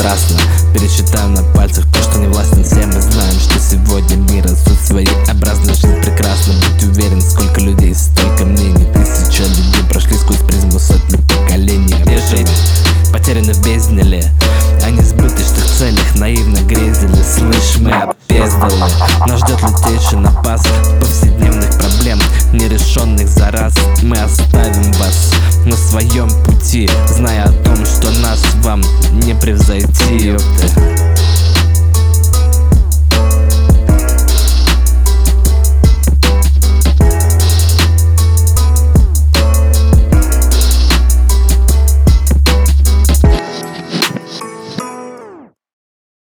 страстно. Пересчитаю на пальцах то, что не властен. Все мы знаем, что сегодня мир суть своеобразна. Жизнь прекрасна, будь уверен, сколько людей, столько мнений. Тысяча людей прошли сквозь призму сотни поколений. Где жить? Потеряны в бездне ли? О несбыточных целях наивно грезили. Слышь, мы опездали. Нас ждет лютейший напас повседневных проблем, нерешенных за раз. Мы оставим вас на своем пути, зная о том, что нас вам не превзойти, ёпты.